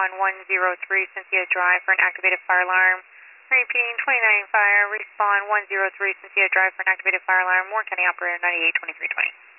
respond 103 Cynthia Drive for an activated fire alarm. Repeating 29 fire, respond 103 Cynthia Drive for an activated fire alarm. Warren County Operator 982320.